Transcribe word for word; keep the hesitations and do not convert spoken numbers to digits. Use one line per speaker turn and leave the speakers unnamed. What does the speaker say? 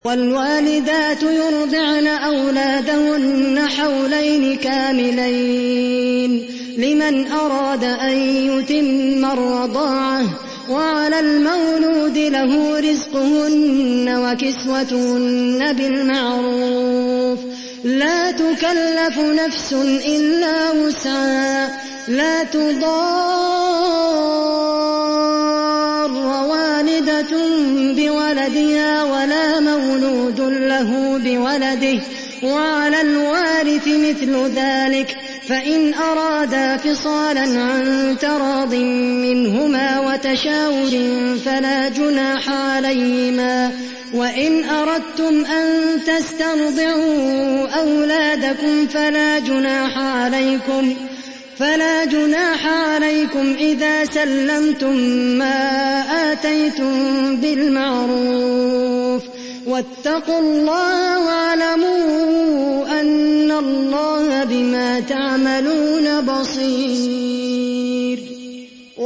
والوالدات يرضعن أولادهن حولين كاملين لمن أراد أن يتم الرضاعة وعلى المولود له رزقهن وكسوتهن بالمعروف لا تكلف نفس إلا وسعها لا تضار والدة بولدها ولا مولود له بولده وعلى الوارث مثل ذلك فإن أرادا فصالا عن تراض منهما وتشاور فلا جناح عليهما وإن أردتم أن تسترضعوا أولادكم فلا جناح عليكم فلا جناح عليكم إذا سلمتم ما آتيتم بالمعروف واتقوا الله واعلموا أن الله بما تعملون بصير.